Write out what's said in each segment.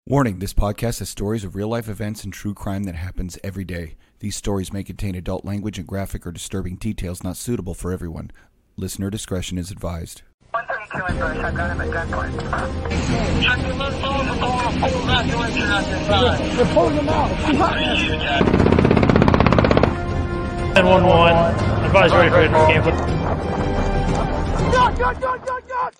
Warning, this podcast has stories of real-life events and true crime that happens every day. These stories may contain adult language and graphic or disturbing details not suitable for everyone. Listener discretion is advised. 132 in Bush, I've got him at gunpoint. Check the left over, we're going to full evacuation on this side. They're pulling them out. 911, advise ready for campus. Gun!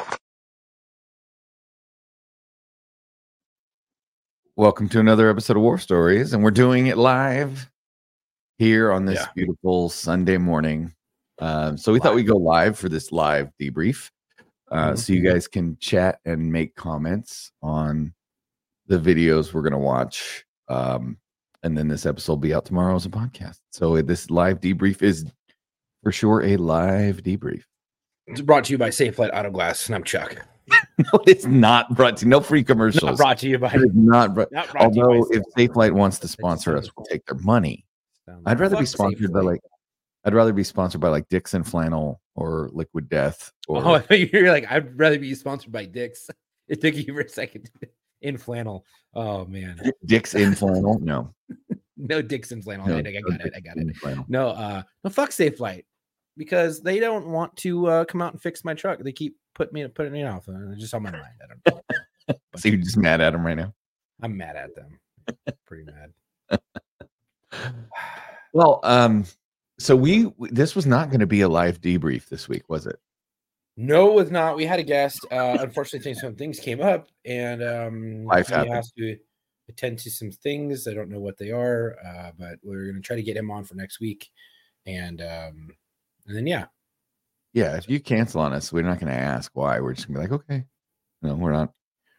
Welcome to another episode of War Stories, and we're doing it live here on this beautiful Sunday morning. So we thought we'd go live for this live debrief, so you guys can chat and make comments on the videos we're going to watch. And then this episode will be out tomorrow as a podcast. So this live debrief is for sure a live debrief. It's brought to you by Safe Flight Auto Glass, and I'm Chuck. No, it's not brought to no free commercials. Not brought to you by. Although if Safelite wants to sponsor us, we'll take their money. I'd rather be sponsored by like Dixon Flannel or Liquid Death. Or You're like, I'd rather be sponsored by Dix. It took you for a second. In flannel. Oh man. Dix in flannel? No. No Dix in flannel. No, I got it. Flannel. No, fuck Safe Flight. Because they don't want to come out and fix my truck. They keep putting me off. It's just on my mind. I don't know. So you're just mad at them right now? I'm mad at them. Pretty mad. Well, so this was not going to be a live debrief this week, was it? No, it was not. We had a guest. Unfortunately, some things came up, and Life he happened. has to attend to some things. I don't know what they are, but we're going to try to get him on for next week. And then, yeah, if you cancel on us, we're not going to ask why. We're just going to be like, okay. No, we're not.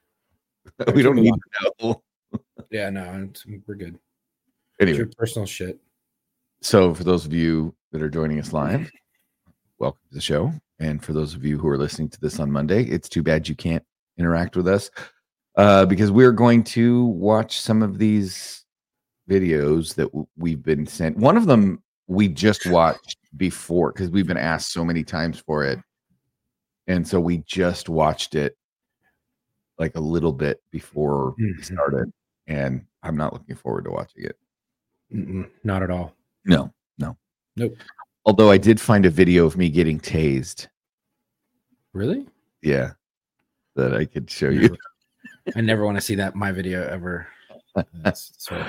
We don't need to know. Yeah, no, we're good. Anyway. It's your personal shit. So for those of you that are joining us live, welcome to the show. And for those of you who are listening to this on Monday, it's too bad you can't interact with us because we're going to watch some of these videos that we've been sent. One of them we just watched before because we've been asked so many times for it. And so we just watched it like a little bit before we started. And I'm not looking forward to watching it. Not at all. No. Nope. Although I did find a video of me getting tased. Really? Yeah. That I could show you. I never want to see that my video ever. That's sort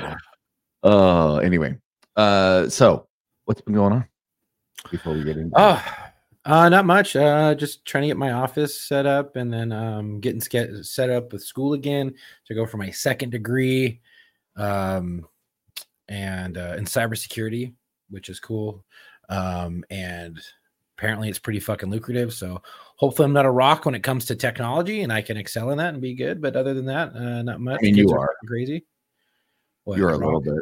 of Anyway. So what's been going on before we get into not much. Just trying to get my office set up and then getting set up with school again to go for my second degree and in cybersecurity, which is cool. And apparently it's pretty fucking lucrative. So hopefully I'm not a rock when it comes to technology and I can excel in that and be good. But other than that, not much. I mean, you are crazy. What, you're a little bit.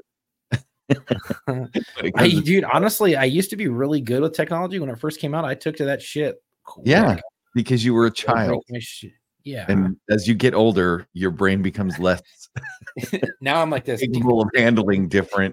Dude, honestly, I used to be really good with technology. When it first came out, I took to that shit quick. Yeah, because you were a child. Yeah. And as you get older, your brain becomes less now I'm like this capable of handling different.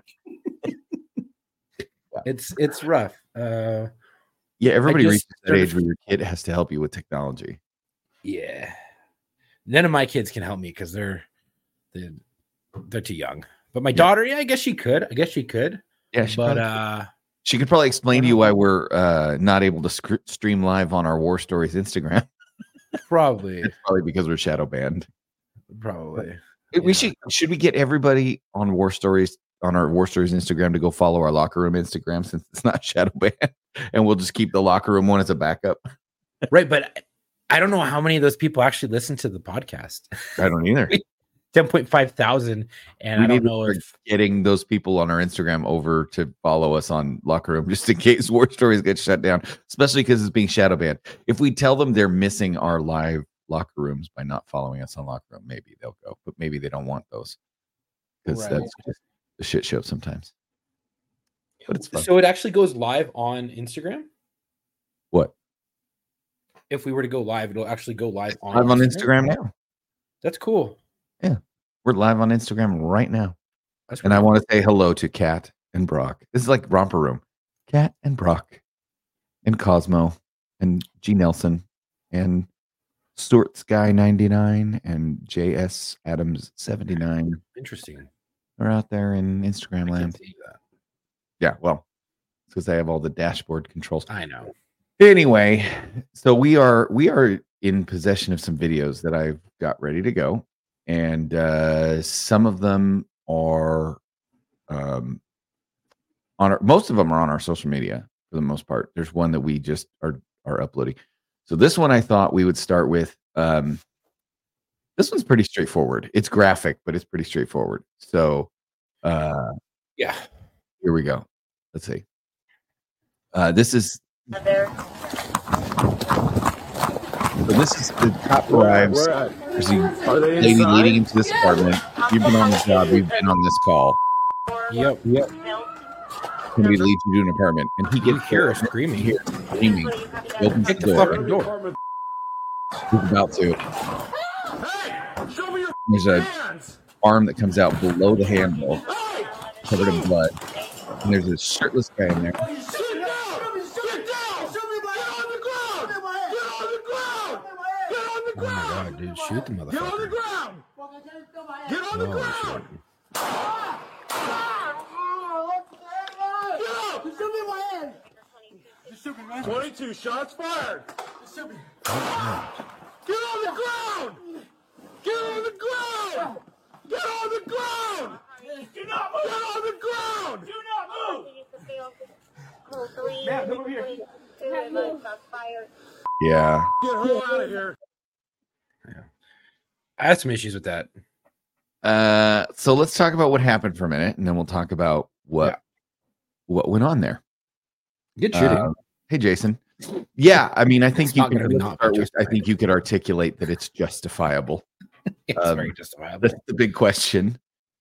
It's rough. Yeah, everybody reaches that age where your kid has to help you with technology. Yeah. None of my kids can help me because they're too young. But my daughter, I guess she could. Yeah, she could probably explain to you why we're not able to stream live on our War Stories Instagram. Probably. It's probably because we're shadow banned. Probably. We should we get everybody on War Stories on our War Stories Instagram to go follow our locker room Instagram since it's not shadow banned, and we'll just keep the locker room one as a backup. Right, but I don't know how many of those people actually listen to the podcast. I don't either. 10.5 thousand, and I don't know if getting those people on our Instagram over to follow us on locker room just in case War Stories get shut down, especially because it's being shadow banned. If we tell them they're missing our live locker rooms by not following us on locker room, maybe they'll go, but maybe they don't want those because that's just a shit show sometimes. But it's fun. So it actually goes live on Instagram. What? If we were to go live, it'll actually go live on Instagram now. That's cool. Yeah, we're live on Instagram right now. And I want to say hello to Kat and Brock. This is like Romper Room. Kat and Brock and Cosmo and G. Nelson and Stuart Sky 99 and JS Adams 79 Interesting. are out there in Instagram I can't land. see that. Yeah, well, it's because I have all the dashboard controls. I know. Anyway, so we are in possession of some videos that I've got ready to go, and some of them are most of them are on our social media for the most part. There's one that we just are uploading. So this one I thought we would start with. This one's pretty straightforward. It's graphic, but it's pretty straightforward. So Yeah. here we go. Let's see. This is So this is the cop arrives. There's a lady leading into this apartment. You've been on the job. We've been on this call. Yep. Somebody leads you to an apartment, and he You gets hear her screaming. He opens Hit the the door. fucking door. He's about to. There's a arm that comes out below the handle, covered in blood, and there's a shirtless guy in there. Oh my god, dude. Shoot the motherfucker. Oh, shit. 22 shots fired. Get on the ground. Get on the ground. Get on the ground. Do not move. Get on the ground. Do not move. Man, come over here. Yeah. Get her out of here. I had some issues with that. So let's talk about what happened for a minute, and then we'll talk about what went on there. Good shooting. Hey, Jason. Yeah, I mean, I think It's you not gonna can. not be I think you could articulate that it's justifiable. It's very justifiable. That's the big question.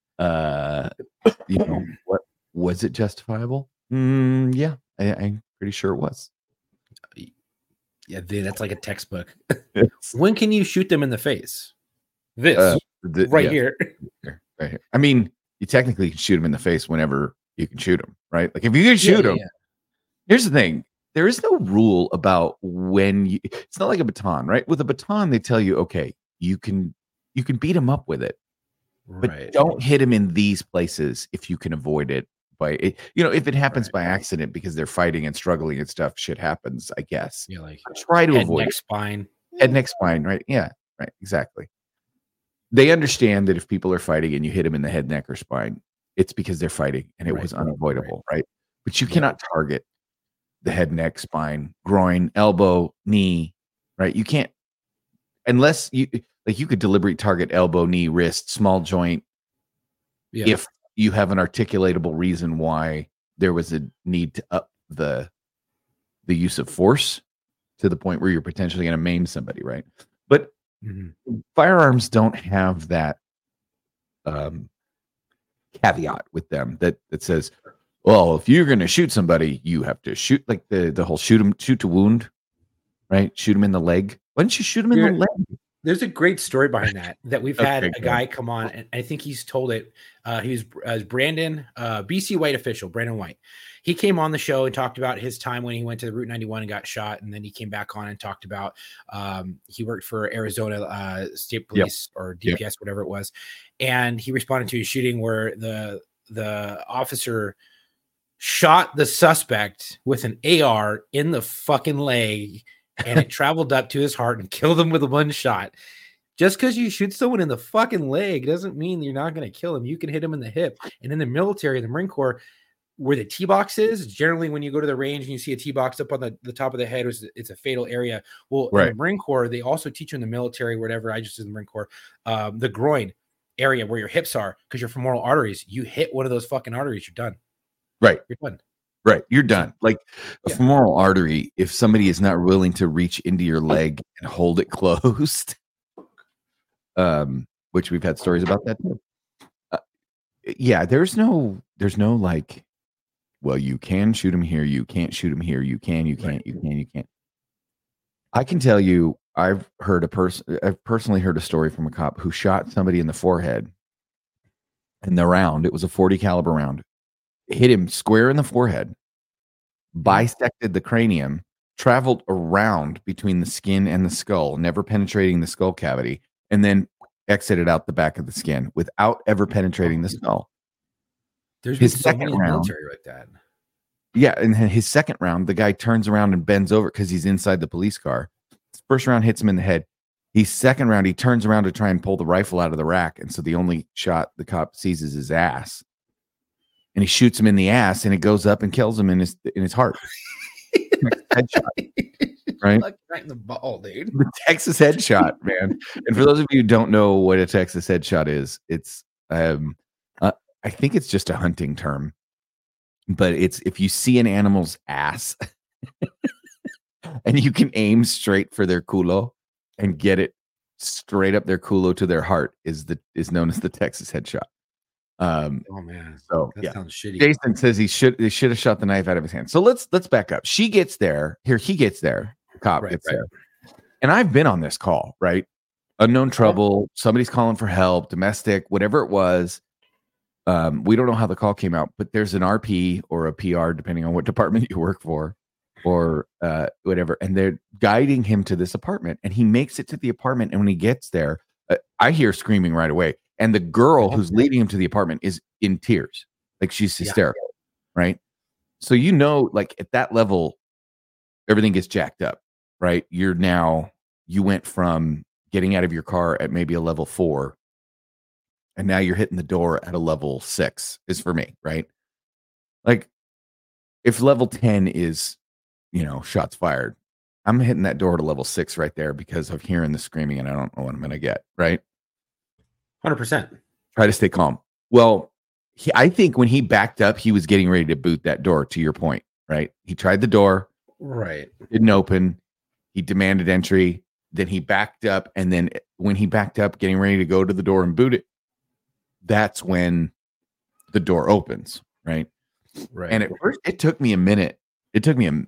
What was it justifiable? Yeah, I'm pretty sure it was. Yeah, dude, that's like a textbook. When can you shoot them in the face? This Yeah, here. right here. I mean, you technically can shoot them in the face whenever you can shoot them, right? Like if you can shoot them. Here's the thing. There is no rule about when you. It's not like a baton, right? With a baton, they tell you, okay, you can beat them up with it, but Right. don't hit them in these places if you can avoid it. By it, if it happens by accident because they're fighting and struggling and stuff, shit happens. I guess. Yeah, like Try to head, avoid neck, it. spine. Head, neck, spine, right? Yeah, right. Exactly. They understand that if people are fighting and you hit them in the head, neck, or spine, it's because they're fighting and it Right, was unavoidable, right? But you cannot target the head, neck, spine, groin, elbow, knee, right? You can't, unless you could deliberately target elbow, knee, wrist, small joint, if you have an articulatable reason why there was a need to up the use of force to the point where you're potentially going to maim somebody, right? But firearms don't have that caveat with them that says, well, if you're going to shoot somebody, you have to shoot, like the whole shoot to wound, right? Shoot them in the leg. Why don't you shoot them in the leg? There's a great story behind that we've had Okay, a guy come on, and I think he's told it. He was Brandon, BC White official, Brandon White. He came on the show and talked about his time when he went to the Route 91 and got shot, and then he came back on and talked about he worked for Arizona State Police or DPS, whatever it was, and he responded to a shooting where the officer shot the suspect with an AR in the fucking leg, and it traveled up to his heart and killed him with one shot. Just because you shoot someone in the fucking leg doesn't mean you're not going to kill him. You can hit him in the hip. And in the military, the Marine Corps, where the T-box is, generally when you go to the range and you see a T-box up on the top of the head, it's a fatal area. Well, in the Marine Corps, they also teach you in the military, whatever, I just did in the Marine Corps, the groin area where your hips are, because your femoral arteries, you hit one of those fucking arteries, you're done. Right. You're done. Right. You're done. Like a femoral artery, if somebody is not willing to reach into your leg and hold it closed, which we've had stories about that too. There's no like, well, you can shoot him here, you can't shoot him here, you can, you can't, you can, you can't. I can tell you, I've personally heard a story from a cop who shot somebody in the forehead, and the round, it was a .40 caliber round, hit him square in the forehead, bisected the cranium, traveled around between the skin and the skull, never penetrating the skull cavity, and then exited out the back of the skin without ever penetrating the skull. There's been His so second many in the round, military like that. yeah, and then his second round, the guy turns around and bends over because he's inside the police car. His first round hits him in the head. His second round, he turns around to try and pull the rifle out of the rack, and so the only shot the cop sees is his ass, and he shoots him in the ass, and it goes up and kills him in his heart. Headshot, right? Like right in the ball, dude. The Texas headshot, man. And for those of you who don't know what a Texas headshot is, it's I think it's just a hunting term, but it's if you see an animal's ass and you can aim straight for their culo and get it straight up their culo to their heart is known as the Texas headshot. Oh man. So That yeah, sounds shitty. Jason says he should have shot the knife out of his hand. So let's back up. She gets there. He gets there. The cop gets there. And I've been on this call, right? Unknown trouble. Somebody's calling for help, domestic, whatever it was. We don't know how the call came out, but there's an RP or a PR, depending on what department you work for, or whatever. And they're guiding him to this apartment, and he makes it to the apartment. And when he gets there, I hear screaming right away. And the girl who's leading him to the apartment is in tears. Like she's hysterical, right? So like at that level, everything gets jacked up, right? You went from getting out of your car at maybe a level 4, and now you're hitting the door at a level 6 is for me, right? Like if level 10 is, shots fired, I'm hitting that door at a level 6 right there because of hearing the screaming and I don't know what I'm going to get, right? 100%. Try to stay calm. Well, I think when he backed up, he was getting ready to boot that door, to your point, right? He tried the door. Right. Didn't open. He demanded entry. Then he backed up. And then when he backed up, getting ready to go to the door and boot it, that's when the door opens, right? Right. And at first, it took me a minute. It took me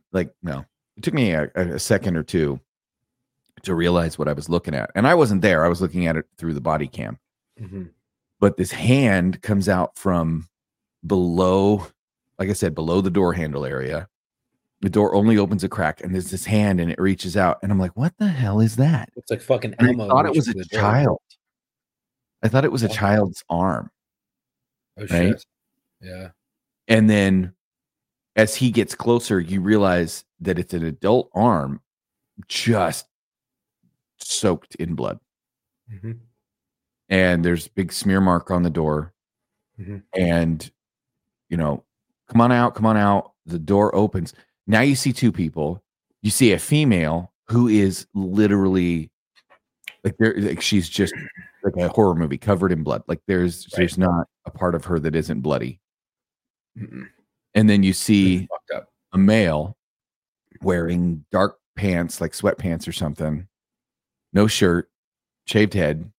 a second or two to realize what I was looking at. And I wasn't there. I was looking at it through the body cam. Mm-hmm. But this hand comes out from below, like I said, below the door handle area. The door only opens a crack, and there's this hand, and it reaches out. And I'm like, what the hell is that? It's like fucking And Elmo. I thought it was a child. I thought it was a child's arm. Oh, right? shit. Yeah. And then as he gets closer, you realize that it's an adult arm just soaked in blood. Mm-hmm. And there's a big smear mark on the door. Mm-hmm. And, come on out. The door opens. Now you see 2 people. You see a female who is literally like she's just like a horror movie covered in blood. Like there's not a part of her that isn't bloody. Mm-mm. And then you see Fucked up. a male wearing dark pants, like sweatpants or something, no shirt, shaved head.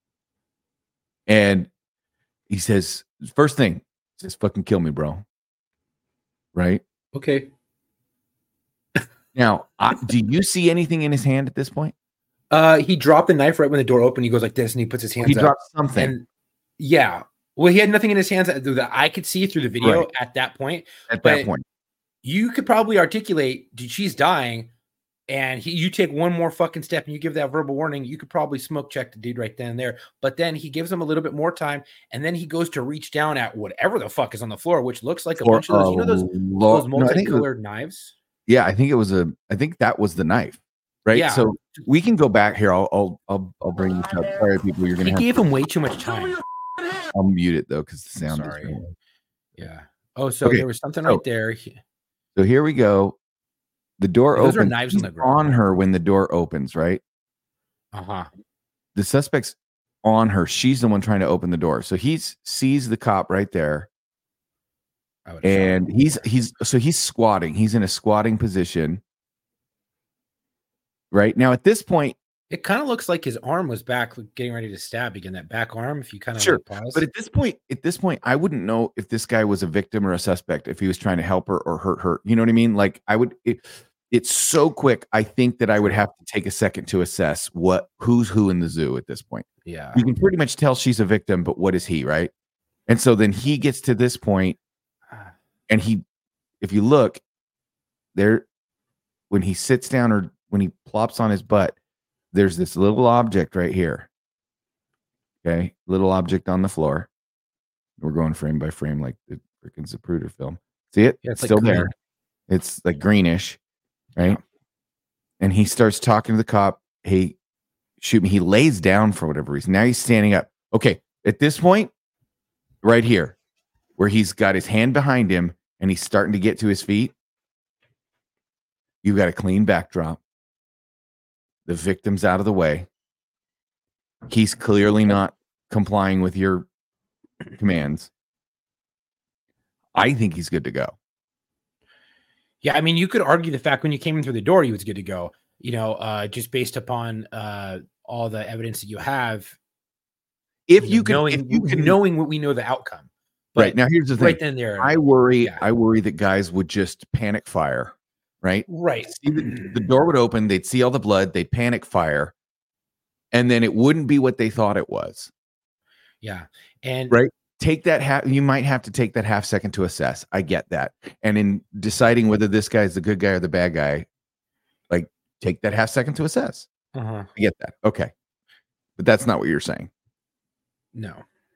And he says, first thing, says, fucking kill me, bro. Right? Okay. Now, do you see anything in his hand at this point? He dropped the knife right when the door opened. He goes like this, and he puts his hands He up. dropped something. And yeah. Well, he had nothing in his hands that I could see through the video Right. at that point. At But that point. you could probably articulate, dude, she's dying. And you take one more fucking step and you give that verbal warning, you could probably smoke check the dude right then and there. But then he gives him a little bit more time, and then he goes to reach down at whatever the fuck is on the floor, which looks like a bunch of those, those multicolored knives. Yeah, I think that was the knife, right? Yeah. So we can go back here. I'll bring this up. Sorry, people, you're He gonna gave him way too much time. I'll mute it though because the sound. Sorry. Yeah. Oh, so Okay, there was something so- right there. So here we go. The door Those are opens. knives He's on the ground. on her when the door opens, right? Uh-huh. The suspect's on her. She's the one trying to open the door. So he sees the cop right there, I would have and shot him. he's squatting. He's in a squatting position. Right now, at this point, It kind of looks like his arm was back, getting ready to stab again. That back arm, if you kind of Sure, pause. but at this point, I wouldn't know if this guy was a victim or a suspect, if he was trying to help her or hurt her. You know what I mean? Like it's so quick. I think that I would have to take a second to assess who's who in the zoo at this point. yeah, You can pretty much tell she's a victim, but what is he, right? And so then he gets to this point, and if you look, there when he sits down or when he plops on his butt, there's this little object right here. Okay, little object on the floor. We're going frame by frame like the freaking Zapruder film. See it? Yeah, it's still like there. green. It's like greenish, right? Yeah. And he starts talking to the cop. Hey, shoot me. He lays down for whatever reason. Now he's standing up. Okay, at this point, right here, where he's got his hand behind him and he's starting to get to his feet, you've got a clean backdrop. The victim's out of the way. He's clearly not complying with your commands. I think he's good to go. Yeah, I mean, you could argue the fact when you came in through the door, he was good to go. You know, just based upon all the evidence that you have. If know, you can, knowing, if you can, knowing what we know the outcome. But right now, here's the thing. Right then, there. I worry yeah. that guys would just panic fire. Right. Right. See the door would open. They'd see all the blood. They'd panic fire, and then it wouldn't be what they thought it was. Yeah. And right. Take that you might have to take that half second to assess. I get that. And in deciding whether this guy is the good guy or the bad guy, like take that half second to assess. I get that. Okay. But that's not what you're saying. No.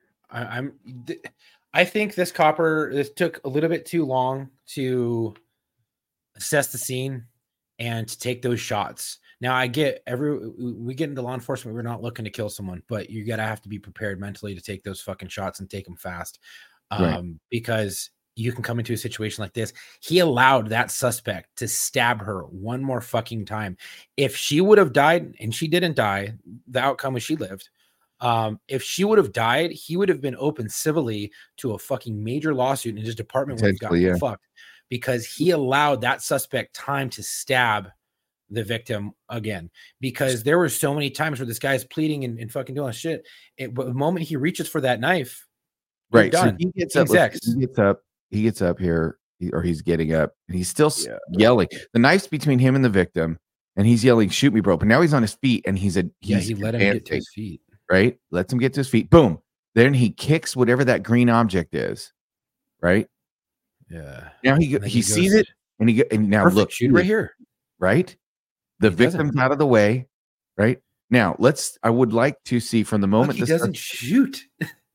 I think this took a little bit too long to assess the scene and to take those shots. Now I get we get into law enforcement. We're not looking to kill someone, but you gotta have to be prepared mentally to take those fucking shots and take them fast. Because you can come into a situation like this. He allowed that suspect to stab her one more fucking time. If she would have died, and she didn't die, the outcome was she lived. If she would have died, he would have been open civilly to a fucking major lawsuit, and his department would have gotten fucked because he allowed that suspect time to stab the victim again. Because there were so many times where this guy's pleading and fucking doing shit. But the moment he reaches for that knife, right? Done. So he gets up here, or he's getting up, and he's still yelling. The knife's between him and the victim, and he's yelling, "Shoot me, bro!" But now he's on his feet, and he let him get to his feet. Right? Lets him get to his feet. Boom. Then he kicks whatever that green object is. Right? Yeah. Now he sees it, and now perfect. Look, shoot right here. Right? The victim's out of the way. Right? Now I would like to see from the moment he doesn't shoot.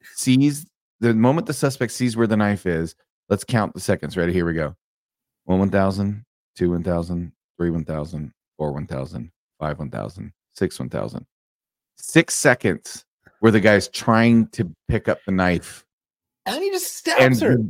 The moment the suspect sees where the knife is, let's count the seconds. Ready? Here we go. 1,000, 2 1,000, 3 1,000, 4 1,000, 5 1,000, 6 1,000. 6 seconds where the guy's trying to pick up the knife. And he just stabs her.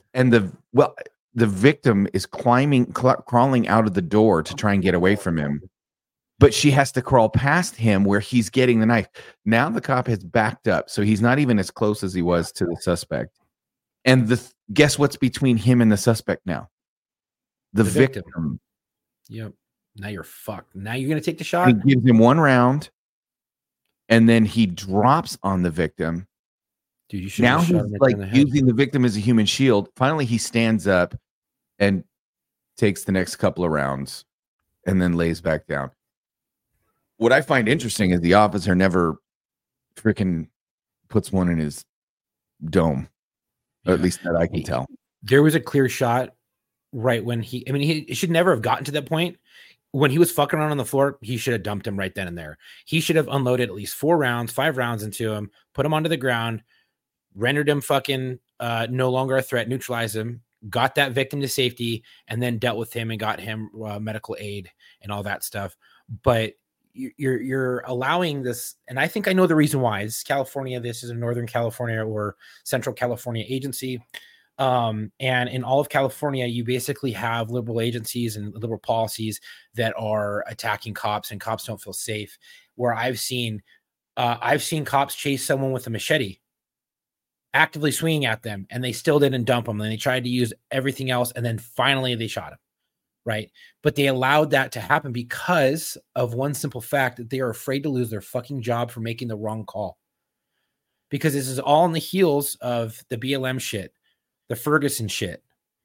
The victim is crawling out of the door to try and get away from him. But she has to crawl past him where he's getting the knife. Now the cop has backed up, so he's not even as close as he was to the suspect. And guess what's between him and the suspect now? The victim. Yep. Now you're fucked. Now you're going to take the shot? He gives him one round, and then he drops on the victim. Dude, you should now he's like using the victim as a human shield. Finally, he stands up and takes the next couple of rounds and then lays back down. What I find interesting is the officer never freaking puts one in his dome. Or at least that I can tell. There was a clear shot right when he should never have gotten to that point. When he was fucking around on the floor, he should have dumped him right then and there. He should have unloaded at least 5 rounds into him, put him onto the ground, rendered him fucking no longer a threat, neutralized him, got that victim to safety, and then dealt with him and got him medical aid and all that stuff. But you're allowing this, and I think I know the reason why. This is California. This is a Northern California or Central California agency. And in all of California, you basically have liberal agencies and liberal policies that are attacking cops, and cops don't feel safe. Where I've seen cops chase someone with a machete, actively swinging at them, and they still didn't dump them. And they tried to use everything else, and then finally they shot him. Right. But they allowed that to happen because of one simple fact, that they are afraid to lose their fucking job for making the wrong call. Because this is all on the heels of the BLM shit, the Ferguson shit.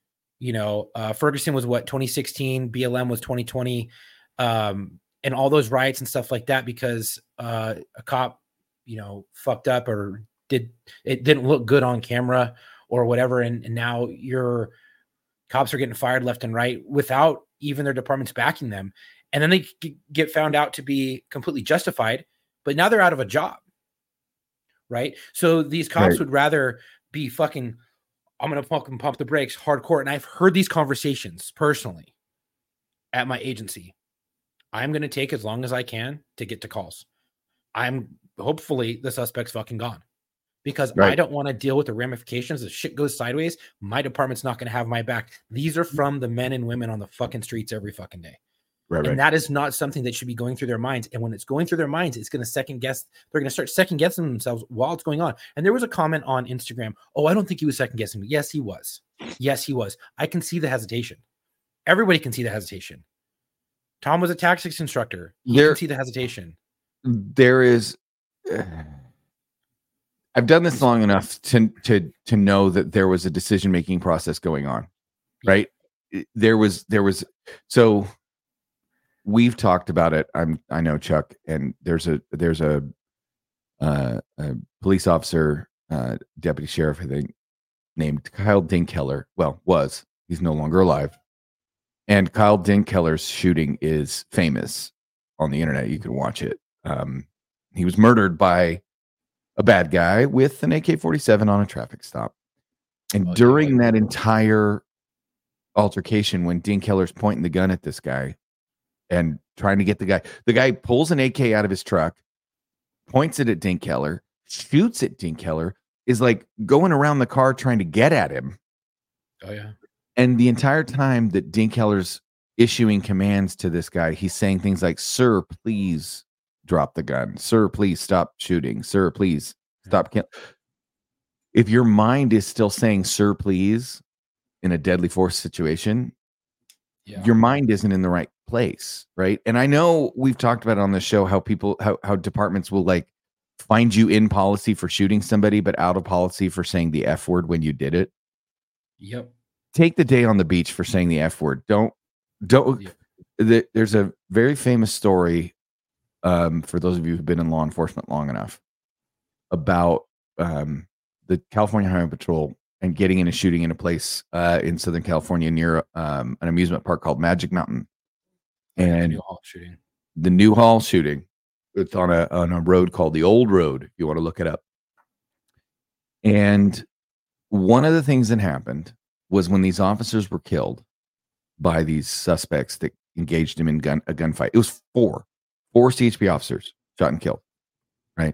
Ferguson was 2016, BLM was 2020, and all those riots and stuff like that, because a cop, fucked up or didn't look good on camera or whatever. And now you're Cops are getting fired left and right without even their departments backing them. And then they get found out to be completely justified, but now they're out of a job. Right. So these cops would rather be fucking, I'm going to fucking pump the brakes hardcore. And I've heard these conversations personally at my agency. I'm going to take as long as I can to get to calls. Hopefully the suspect's fucking gone, because I don't want to deal with the ramifications. If shit goes sideways, my department's not going to have my back. These are from the men and women on the fucking streets every fucking day. And that is not something that should be going through their minds. And when it's going through their minds, it's going to second guess. They're going to start second guessing themselves while it's going on. And there was a comment on Instagram. Oh, I don't think he was second guessing me. Yes, he was. Yes, he was. I can see the hesitation. Everybody can see the hesitation. Tom was a tactics instructor. You can see the hesitation. There is. I've done this long enough to know that there was a decision-making process going on, right? There was. So we've talked about it. I know Chuck, and there's a police officer, deputy sheriff, I think, named Kyle Dinkkeller. Well, he's no longer alive. And Kyle Dinkkeller's shooting is famous on the internet. You can watch it. He was murdered by a bad guy with an AK-47 on a traffic stop. And during that entire altercation, when Dinkkeller's pointing the gun at this guy and trying to get the guy pulls an AK out of his truck, points it at Dinkkeller, shoots at Dinkkeller, is like going around the car trying to get at him. Oh, yeah. And the entire time that Dinkkeller's issuing commands to this guy, he's saying things like, "Sir, please drop the gun. Sir, please stop shooting. Sir, please stop killing." If your mind is still saying "sir, please" in a deadly force situation, your mind isn't in the right place, right? And I know we've talked about it on the show how departments will like find you in policy for shooting somebody, but out of policy for saying the F word when you did it. Yep. Take the day on the beach for saying the F word. Don't. There's a very famous story, for those of you who've been in law enforcement long enough, about the California Highway Patrol and getting in a shooting in a place in Southern California near an amusement park called Magic Mountain. And the Newhall shooting. It's on a road called the Old Road, if you want to look it up. And one of the things that happened was when these officers were killed by these suspects that engaged him in a gunfight. It was four CHP officers shot and killed, right?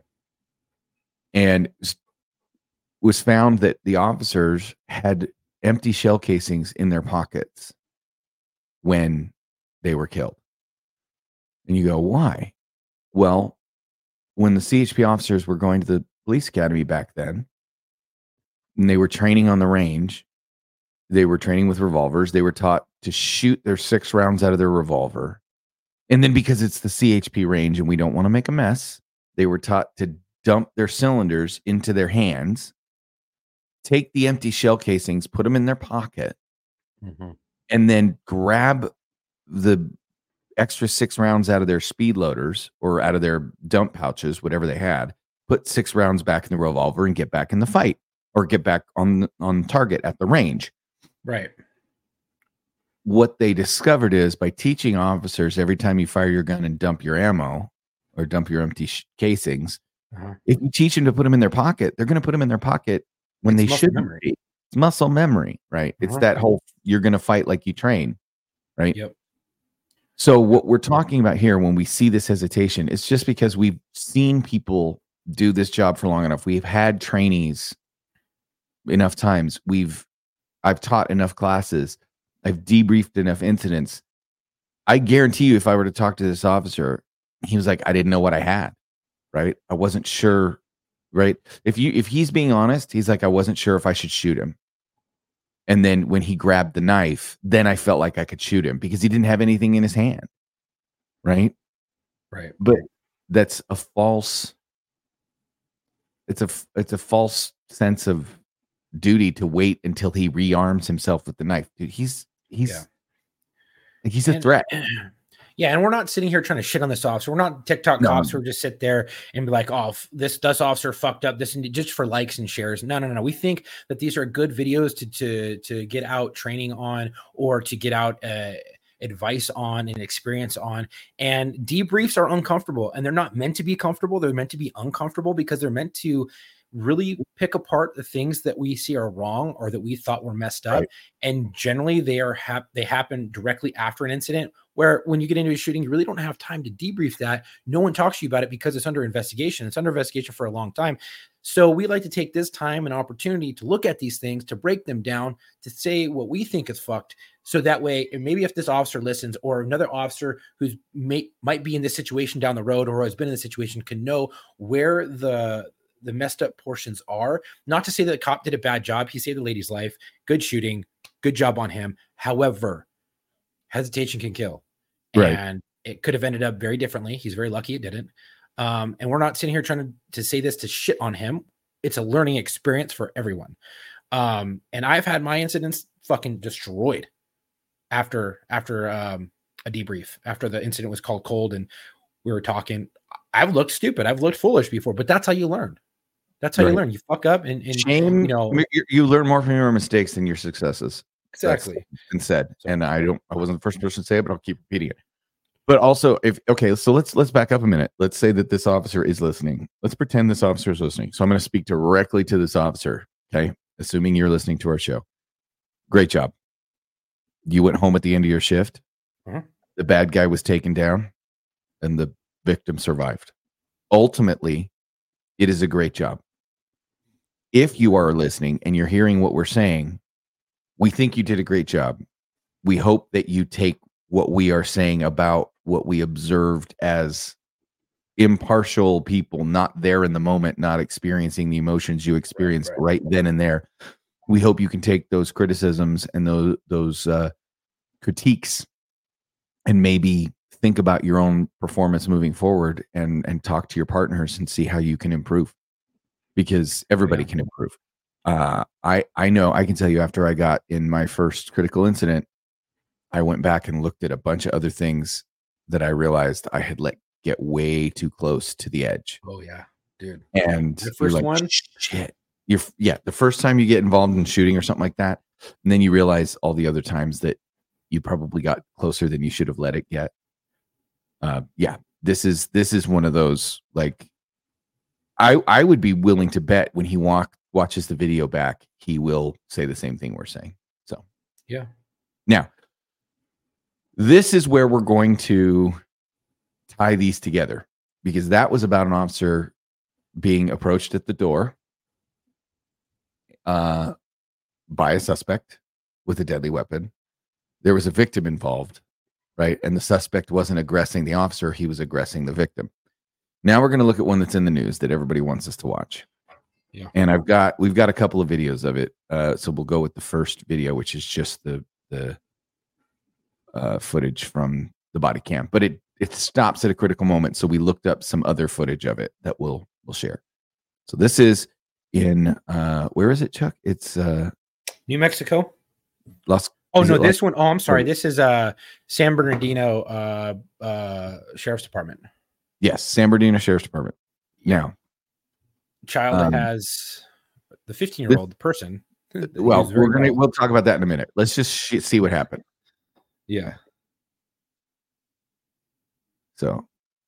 And it was found that the officers had empty shell casings in their pockets when they were killed. And you go, why? Well, when the CHP officers were going to the police academy back then, and they were training on the range, they were training with revolvers. They were taught to shoot their 6 rounds out of their revolver. And then because it's the CHP range and we don't want to make a mess, they were taught to dump their cylinders into their hands, take the empty shell casings, put them in their pocket, and then grab the extra 6 rounds out of their speed loaders or out of their dump pouches, whatever they had, put 6 rounds back in the revolver and get back in the fight or get back on target at the range. Right. What they discovered is by teaching officers every time you fire your gun and dump your ammo or dump your empty casings, if you teach them to put them in their pocket, they're going to put them in their pocket when they shouldn't be. It's muscle memory, right? It's that whole, you're going to fight like you train, right? Yep. So what we're talking about here when we see this hesitation, it's just because we've seen people do this job for long enough. We've had trainees enough times. I've taught enough classes. I've debriefed enough incidents. I guarantee you, if I were to talk to this officer, he was like, I didn't know what I had, right? I wasn't sure, right? If he's being honest, he's like, I wasn't sure if I should shoot him. And then when he grabbed the knife, then I felt like I could shoot him because he didn't have anything in his hand, right? Right. But that's a false, it's a false sense of duty to wait until he rearms himself with the knife. Dude, he's a threat. Yeah, and we're not sitting here trying to shit on this officer. We're not TikTok No. cops who just sit there and be like, "Oh, this officer fucked up." This and just for likes and shares. No. We think that these are good videos to get out training on, or to get out advice on and experience on. And debriefs are uncomfortable, and they're not meant to be comfortable. They're meant to be uncomfortable because they're meant to really pick apart the things that we see are wrong or that we thought were messed up. Right. And generally they happen directly after an incident, where when you get into a shooting, you really don't have time to debrief that. No one talks to you about it because it's under investigation. It's under investigation for a long time. So we like to take this time and opportunity to look at these things, to break them down, to say what we think is fucked. So that way, and maybe if this officer listens, or another officer who's might be in this situation down the road, or has been in the situation, can know where the messed up portions are. Not to say that the cop did a bad job. He saved the lady's life. Good shooting. Good job on him. However, hesitation can kill. Right. And it could have ended up very differently. He's very lucky it didn't. And we're not sitting here trying to say this to shit on him. It's a learning experience for everyone. And I've had my incidents fucking destroyed after a debrief, after the incident was called cold and we were talking. I've looked stupid. I've looked foolish before, but that's how you learn. That's how you learn. You fuck up and shame. You know, you learn more from your mistakes than your successes. Exactly. That's been said. And I wasn't the first person to say it, but I'll keep repeating it. But also, so let's back up a minute. Let's say that this officer is listening. Let's pretend this officer is listening. So I'm going to speak directly to this officer. Okay. Assuming you're listening to our show. Great job. You went home at the end of your shift. Mhm. The bad guy was taken down and the victim survived. Ultimately, it is a great job. If you are listening and you're hearing what we're saying, we think you did a great job. We hope that you take what we are saying about what we observed as impartial people, not there in the moment, not experiencing the emotions you experienced right then and there. We hope you can take those criticisms and those critiques and maybe think about your own performance moving forward and talk to your partners and see how you can improve, because everybody can improve. I know, I can tell you, after I got in my first critical incident, I went back and looked at a bunch of other things that I realized I had let get way too close to the edge. Oh yeah, dude. And The first one, shit. The first time you get involved in shooting or something like that, and then you realize all the other times that you probably got closer than you should have let it get. This is one of those, like, I would be willing to bet when he watches the video back, he will say the same thing we're saying. So yeah. Now, this is where we're going to tie these together, because that was about an officer being approached at the door by a suspect with a deadly weapon. There was a victim involved, right? And the suspect wasn't aggressing the officer, he was aggressing the victim. Now we're going to look at one that's in the news that everybody wants us to watch. Yeah. And we've got a couple of videos of it. So we'll go with the first video, which is just the footage from the body cam, but it stops at a critical moment. So we looked up some other footage of it that we'll share. So this is in where is it, Chuck? It's New Mexico. This one. Oh, I'm sorry. This is San Bernardino Sheriff's Department. Yes, San Bernardino Sheriff's Department. Now, child that has the 15-year-old person. Well, we'll talk about that in a minute. Let's just see what happened. Yeah. So,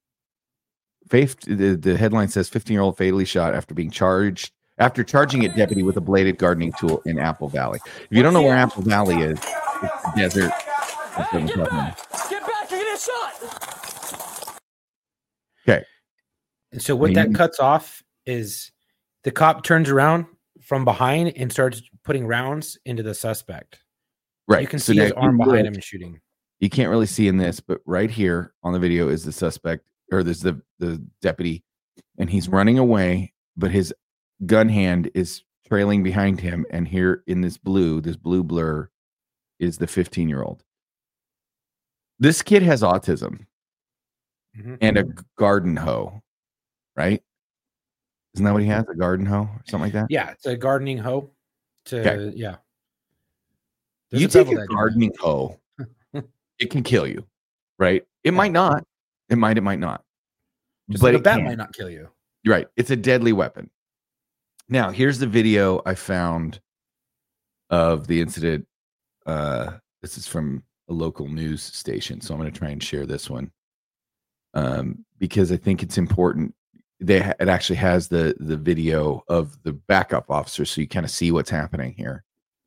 the headline says 15-year-old fatally shot after charging at deputy with a bladed gardening tool in Apple Valley. If you don't know where Apple Valley is, it's the desert. Get back! You're gonna shot. Okay. And so what that cuts off is the cop turns around from behind and starts putting rounds into the suspect. Right. You can see his arm behind him and shooting. You can't really see in this, but right here on the video is the suspect, or there's the deputy, and he's running away, but his gun hand is trailing behind him. And here in this blue blur is the 15-year-old. This kid has autism and a garden hoe, right? Isn't that what he has? A garden hoe or something like that? Yeah, it's a gardening hoe. Yeah. You take a gardening hoe, it can kill you, right? It might not. It might not. Just but like a it bat can. might not kill you. You're right. It's a deadly weapon. Now, here's the video I found of the incident. This is from a local news station, so I'm going to try and share this one because I think it's important. It actually has the video of the backup officer, so you kind of see what's happening here.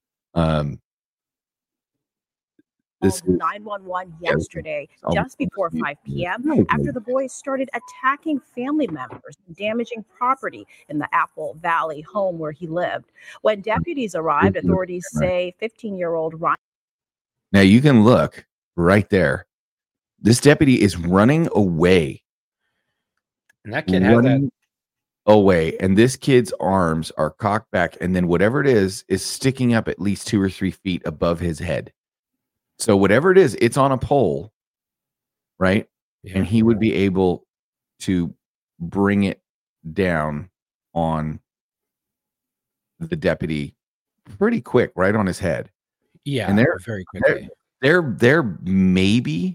This Called 911 yesterday, just before 5 p.m., after the boys started attacking family members and damaging property in the Apple Valley home where he lived. When deputies arrived, authorities say 15-year-old Ryan. Now you can look right there. This deputy is running away. And that kid has that away, and this kid's arms are cocked back, and then whatever it is sticking up at least 2 or 3 feet above his head. So whatever it is, it's on a pole, right? Yeah. And he would be able to bring it down on the deputy pretty quick, right on his head. Yeah, and they're very quickly. They're maybe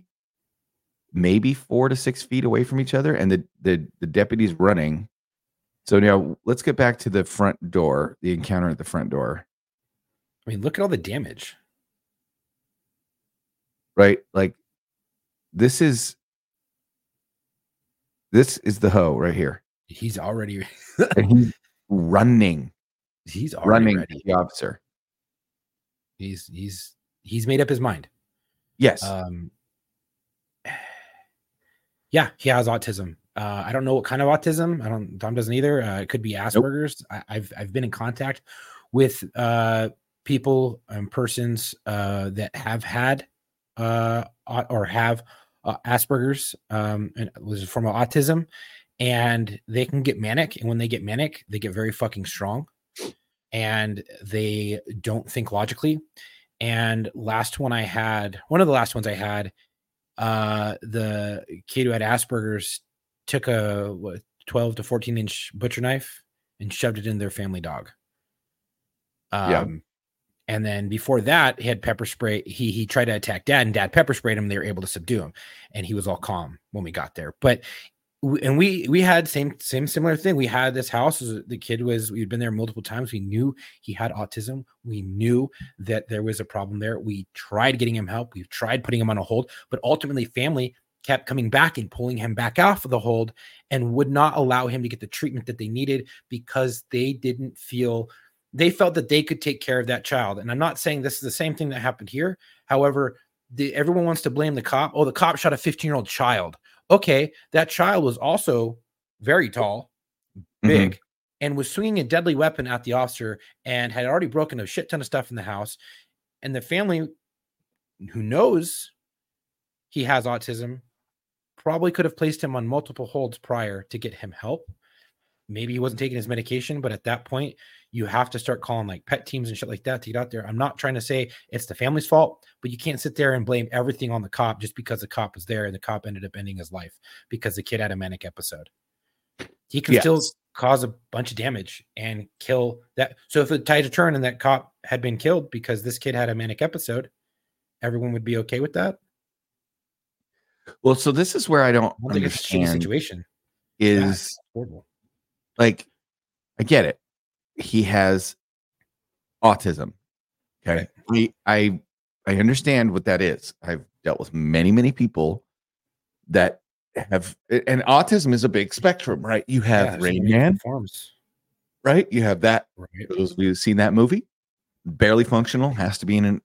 4 to 6 feet away from each other, and the deputy's running. So now let's get back to the front door, the encounter at the front door. I mean, look at all the damage. Right? Like this is the hoe right here. He's already and he's running. He's already ready. The officer. He's made up his mind. Yes. Yeah, he has autism. I don't know what kind of autism. Tom doesn't either. It could be Asperger's. Nope. I've been in contact with people and persons that have had or have Asperger's and was from autism, and they can get manic. And when they get manic, they get very fucking strong, and they don't think logically. And one of the last ones I had, the kid who had Asperger's took a 12 to 14 inch butcher knife and shoved it in their family dog. And then before that, he had pepper spray. He tried to attack dad, and dad pepper sprayed him. They were able to subdue him, and he was all calm when we got there. But we had same similar thing. We had this house. The kid we'd been there multiple times. We knew he had autism. We knew that there was a problem there. We tried getting him help. We tried putting him on a hold, but ultimately family kept coming back and pulling him back off of the hold and would not allow him to get the treatment that they needed because they felt that they could take care of that child. And I'm not saying this is the same thing that happened here. However, everyone wants to blame the cop. Oh, the cop shot a 15-year-old child. Okay, that child was also very tall, big, and was swinging a deadly weapon at the officer and had already broken a shit ton of stuff in the house. And the family, who knows he has autism, probably could have placed him on multiple holds prior to get him help. Maybe he wasn't taking his medication, but at that point, you have to start calling like pet teams and shit like that to get out there. I'm not trying to say it's the family's fault, but you can't sit there and blame everything on the cop just because the cop was there and the cop ended up ending his life because the kid had a manic episode. He can still cause a bunch of damage and kill that. So if it tied a turn and that cop had been killed because this kid had a manic episode, everyone would be okay with that. Well, so this is where I don't think it's a shitty understand situation. Is horrible. Like, I get it. He has autism. Okay. I understand what that is. I've dealt with many people that have, and autism is a big spectrum, right? You have Rain Man forms, right? You have that. Right. For those of you who've seen that movie, barely functional, has to be in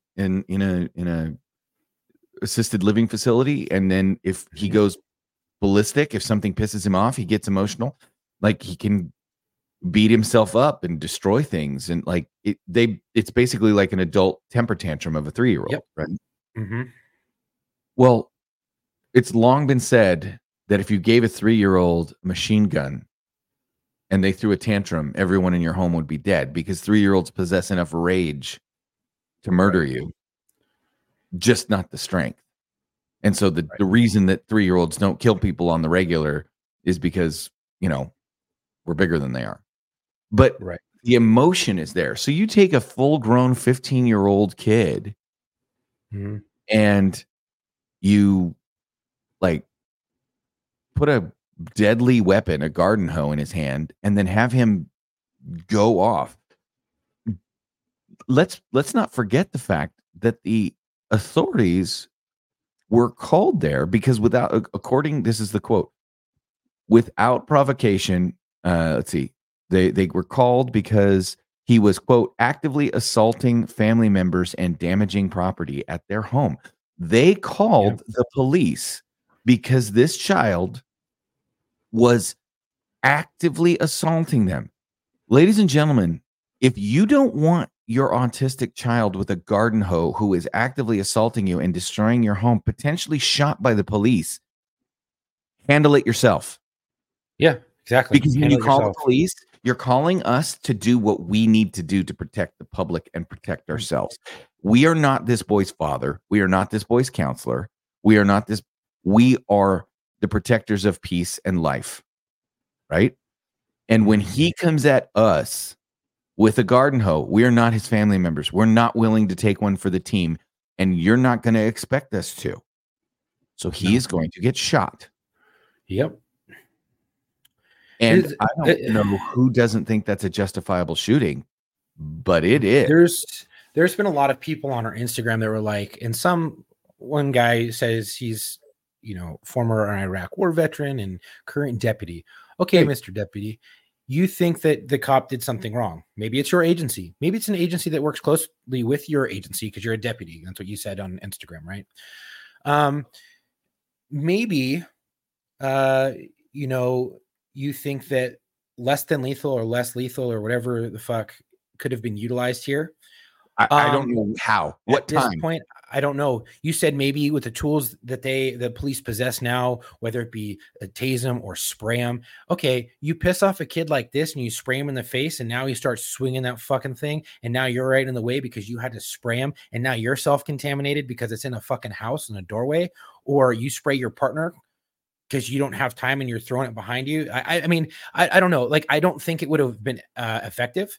a assisted living facility, and then if he goes ballistic, if something pisses him off, he gets emotional. Like he can beat himself up and destroy things, and like it's basically like an adult temper tantrum of a 3-year-old, right? Mm-hmm. Well, it's long been said that if you gave a 3-year-old a machine gun and they threw a tantrum, everyone in your home would be dead because 3-year-olds possess enough rage to murder you, just not the strength. And so the reason that 3-year-olds don't kill people on the regular is because, we're bigger than they are. But the emotion is there. So you take a full-grown 15-year-old kid and you like put a deadly weapon, a garden hoe, in his hand, and then have him go off. Let's not forget the fact that the authorities were called there because this is the quote, without provocation. Let's see, they were called because he was, quote, actively assaulting family members and damaging property at their home. They called the police because this child was actively assaulting them. Ladies and gentlemen, if you don't want your autistic child with a garden hoe who is actively assaulting you and destroying your home, potentially shot by the police, handle it yourself. Yeah, exactly. Because when you call the police, you're calling us to do what we need to do to protect the public and protect ourselves. We are not this boy's father. We are not this boy's counselor. We are the protectors of peace and life, right? And when he comes at us with a garden hoe, we are not his family members. We're not willing to take one for the team, and you're not going to expect us to. So he is going to get shot. Yep. And I don't know who doesn't think that's a justifiable shooting, but it is. There's been a lot of people on our Instagram that were like, and one guy says he's, former Iraq war veteran and current deputy. Okay, Mr. Deputy, you think that the cop did something wrong. Maybe it's your agency. Maybe it's an agency that works closely with your agency because you're a deputy. That's what you said on Instagram, right? Maybe, you think that less than lethal or less lethal or whatever the fuck could have been utilized here. I don't know how. What time? At this point, I don't know. You said maybe with the tools that the police possess now, whether it be tase them or spray them. Okay, you piss off a kid like this and you spray him in the face, and now he starts swinging that fucking thing, and now you're right in the way because you had to spray him, and now you're self-contaminated because it's in a fucking house in a doorway, or you spray your partner because you don't have time and you're throwing it behind you. I mean, I don't know. Like, I don't think it would have been effective.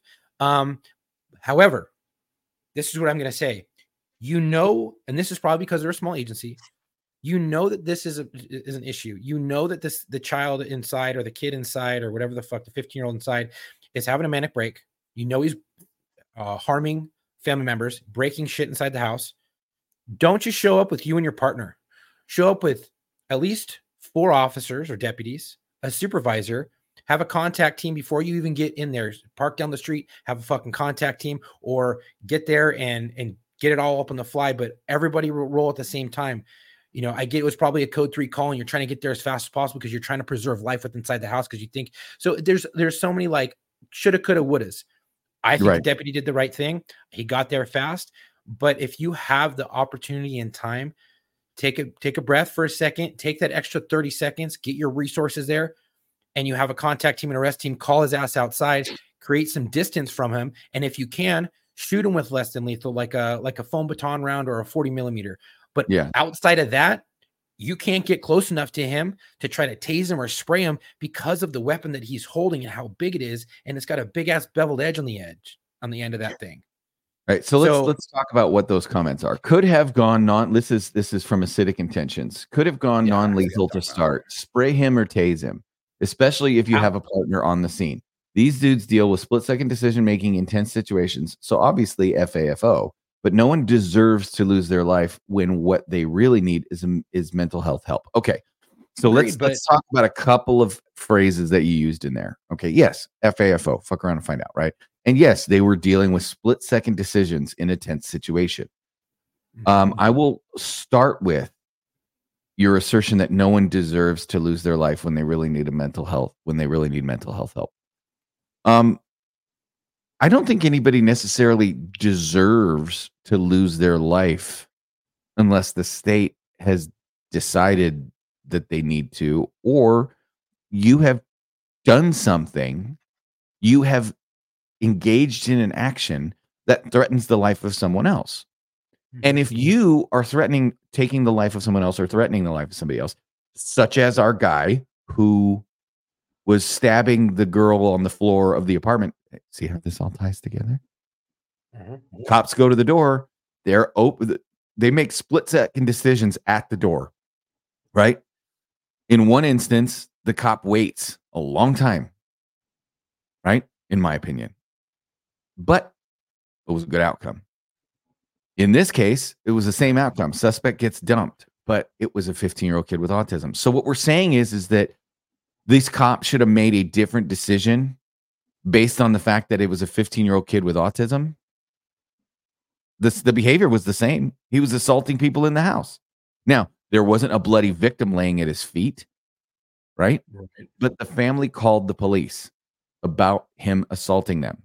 However, this is what I'm going to say. And this is probably because they're a small agency. That this is an issue. That the child inside or the kid inside or whatever the fuck, the 15-year-old inside is having a manic break. He's harming family members, breaking shit inside the house. Don't just show up with you and your partner. Show up with at least 4 officers or deputies, a supervisor, have a contact team before you even get in there. Park down the street, have a fucking contact team, or get there and get it all up on the fly, but everybody roll at the same time. I get it was probably a code 3 call and you're trying to get there as fast as possible because you're trying to preserve life within inside the house because you think so. There's so many like shoulda, coulda, wouldas. I think the deputy did the right thing. He got there fast, but if you have the opportunity and time, take a breath for a second, take that extra 30 seconds, get your resources there, and you have a contact team and arrest team, call his ass outside, create some distance from him, and if you can, shoot him with less than lethal, like a foam baton round or a 40 millimeter. But outside of that, you can't get close enough to him to try to tase him or spray him because of the weapon that he's holding and how big it is, and it's got a big ass beveled edge on the end of that thing. All right, so let's talk about what those comments are. Could have gone this is from acidic intentions. Could have gone non-lethal to start. Spray him or tase him, especially if you have a partner on the scene. These dudes deal with split-second decision-making in tense situations, so obviously FAFO, but no one deserves to lose their life when what they really need is mental health help. Okay, so let's talk about a couple of phrases that you used in there. Okay, yes, FAFO, fuck around and find out, right? And yes, they were dealing with split-second decisions in a tense situation. I will start with your assertion that no one deserves to lose their life when they really need mental health help. I don't think anybody necessarily deserves to lose their life unless the state has decided that they need to, or you have done something, you have engaged in an action that threatens the life of someone else. And if you are taking the life of someone else or threatening the life of somebody else, such as our guy who was stabbing the girl on the floor of the apartment. See how this all ties together? Cops go to the door. They're open. They make split-second decisions at the door, right? In one instance, the cop waits a long time, right? In my opinion. But it was a good outcome. In this case, it was the same outcome. Suspect gets dumped, but it was a 15-year-old kid with autism. So what we're saying is that these cops should have made a different decision based on the fact that it was a 15-year-old kid with autism. The behavior was the same. He was assaulting people in the house. Now, there wasn't a bloody victim laying at his feet, right? But the family called the police about him assaulting them.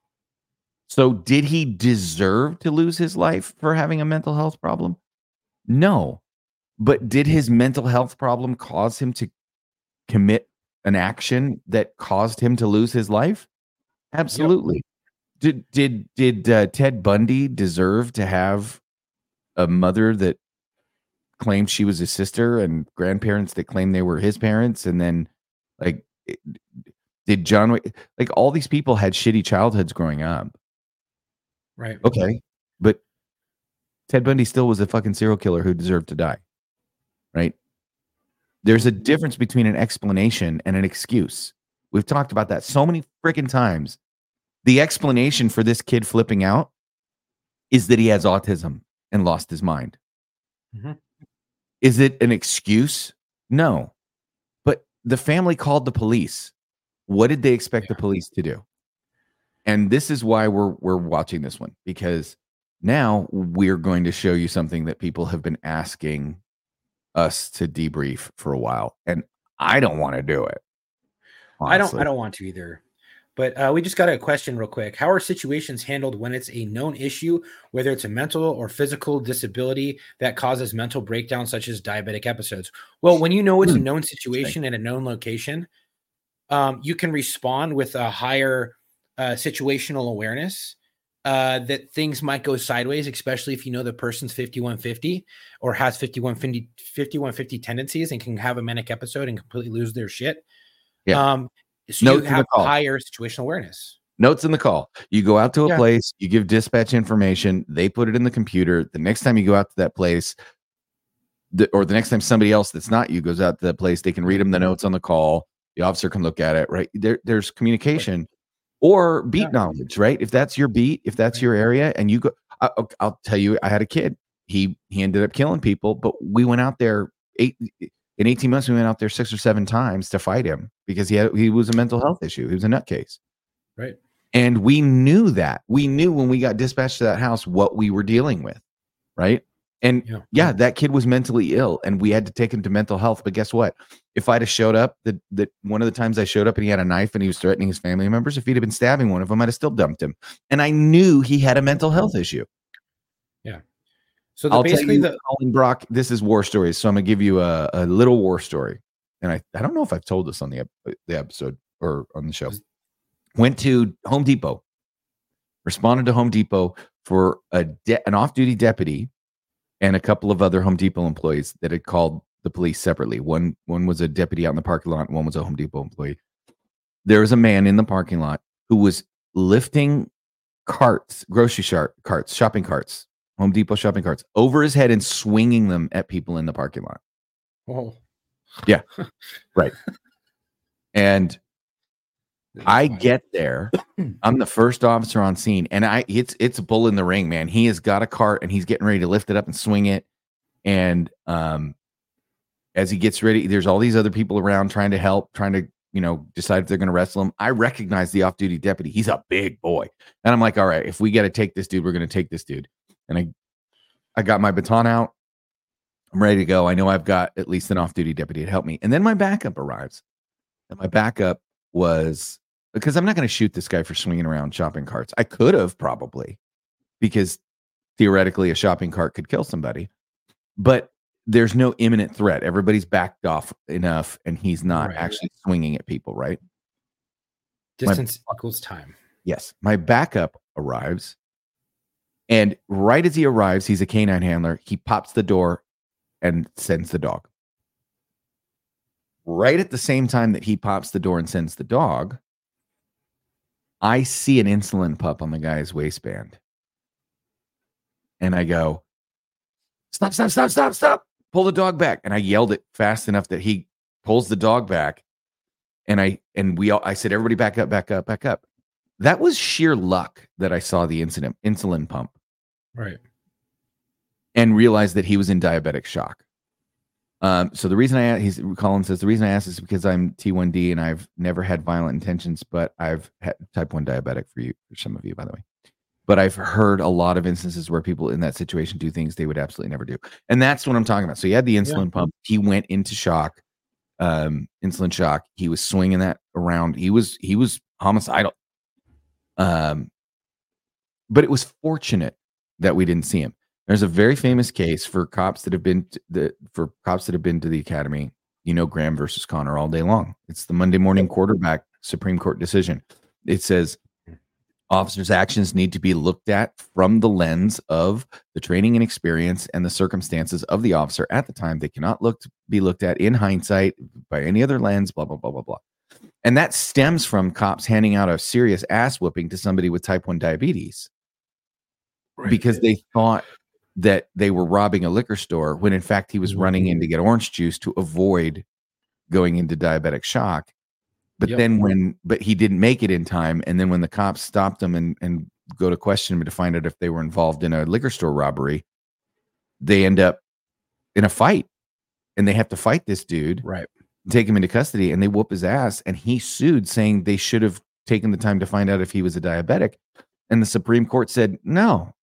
So did he deserve to lose his life for having a mental health problem? No. But did his mental health problem cause him to commit an action that caused him to lose his life? Absolutely. Yep. Did Ted Bundy deserve to have a mother that claimed she was his sister and grandparents that claimed they were his parents? And then, like, did John Wick, like, all these people had shitty childhoods growing up. Right. Okay. But Ted Bundy still was a fucking serial killer who deserved to die. Right. There's a difference between an explanation and an excuse. We've talked about that so many freaking times. The explanation for this kid flipping out is that he has autism and lost his mind. Mm-hmm. Is it an excuse? No. But the family called the police. What did they expect the police to do? And this is why we're watching this one, because now we're going to show you something that people have been asking us to debrief for a while, and I don't want to do it. Honestly. I don't want to either. But we just got a question real quick. How are situations handled when it's a known issue, whether it's a mental or physical disability that causes mental breakdown, such as diabetic episodes? Well, when you know it's a known situation in a known location, you can respond with a higher situational awareness that things might go sideways, especially if you know the person's 5150 or has 5150 tendencies and can have a manic episode and completely lose their shit. Yeah. So Notes you have higher situational awareness. Notes in the call. You go out to a place, you give dispatch information, they put it in the computer. The next time you go out to that place, or the next time somebody else that's not you goes out to that place, they can read them the notes on the call. The officer can look at it, right? There's communication or beat knowledge, right? If that's your beat, if that's your area, and you go, I'll tell you, I had a kid. He ended up killing people, but we went out there in 18 months. We went out there 6 or 7 times to fight him because he was a mental health issue. He was a nutcase, right? And we knew that. We knew when we got dispatched to that house what we were dealing with, right? And that kid was mentally ill, and we had to take him to mental health. But guess what? If I'd have showed up, that one of the times I showed up and he had a knife and he was threatening his family members, if he'd have been stabbing one of them, I'd have still dumped him. And I knew he had a mental health issue. Yeah. So I'll basically, tell you, Colin Brock, this is war stories. So I'm gonna give you a little war story, and I don't know if I've told this on the episode or on the show. Went to Home Depot, responded to Home Depot for an off-duty deputy and a couple of other Home Depot employees that had called the police separately. One was a deputy out in the parking lot. One was a Home Depot employee. There was a man in the parking lot who was lifting carts, shopping carts, Home Depot shopping carts, over his head and swinging them at people in the parking lot. Oh, yeah, right. And I get there. I'm the first officer on scene, and it's a bull in the ring, man. He has got a cart and he's getting ready to lift it up and swing it. And as he gets ready, there's all these other people around trying to help, trying to, decide if they're going to wrestle him. I recognize the off-duty deputy. He's a big boy. And I'm like, all right, if we got to take this dude, we're going to take this dude. And I got my baton out. I'm ready to go. I know I've got at least an off-duty deputy to help me. And then my backup arrives. And my backup was, because I'm not going to shoot this guy for swinging around shopping carts. I could have probably, because theoretically a shopping cart could kill somebody. But there's no imminent threat. Everybody's backed off enough, and he's not actually swinging at people, right? Distance equals time. Yes. My backup arrives, and right as he arrives, he's a canine handler. He pops the door and sends the dog. Right at the same time that he pops the door and sends the dog, I see an insulin pup on the guy's waistband. And I go, stop. Pull the dog back. And I yelled it fast enough that he pulls the dog back, and I said, everybody back up, back up, back up. That was sheer luck that I saw the insulin pump. Right. And realized that he was in diabetic shock. So the reason Colin says, the reason I asked is because I'm T1D and I've never had violent intentions, but I've had type 1 diabetic for some of you, by the way. But I've heard a lot of instances where people in that situation do things they would absolutely never do. And that's what I'm talking about. So he had the insulin pump. He went into shock, insulin shock. He was swinging that around. He was homicidal. But it was fortunate that we didn't see him. There's a very famous case for cops that have been to the academy. Graham versus Connor all day long. It's the Monday morning quarterback Supreme Court decision. It says officers' actions need to be looked at from the lens of the training and experience and the circumstances of the officer at the time. They cannot be looked at in hindsight by any other lens, blah, blah, blah, blah, blah. And that stems from cops handing out a serious ass whooping to somebody with type 1 diabetes because they thought that they were robbing a liquor store when in fact he was running in to get orange juice to avoid going into diabetic shock. But but he didn't make it in time. And then when the cops stopped him and go to question him to find out if they were involved in a liquor store robbery, they end up in a fight and they have to fight this dude, right? Take him into custody, and they whoop his ass. And he sued, saying they should have taken the time to find out if he was a diabetic. And the Supreme Court said, no,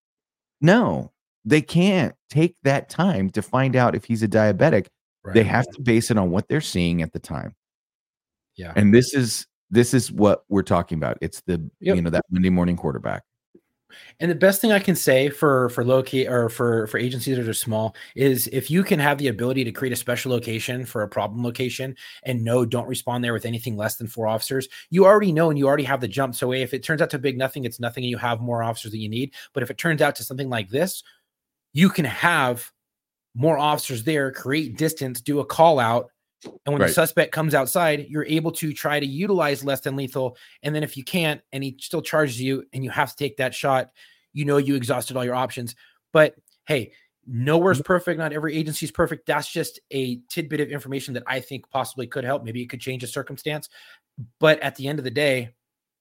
they can't take that time to find out if he's a diabetic. Right. They have to base it on what they're seeing at the time. Yeah. And this is what we're talking about. It's the that Monday morning quarterback. And the best thing I can say for locate or for agencies that are small is if you can have the ability to create a special location for a problem location and don't respond there with anything less than 4 officers, you already know and you already have the jump. So if it turns out to big nothing, it's nothing and you have more officers than you need. But if it turns out to something like this, you can have more officers there, create distance, do a call out. And when the suspect comes outside, you're able to try to utilize less than lethal. And then if you can't, and he still charges you and you have to take that shot, you exhausted all your options. But hey, nowhere's perfect. Not every agency is perfect. That's just a tidbit of information that I think possibly could help. Maybe it could change a circumstance. But at the end of the day,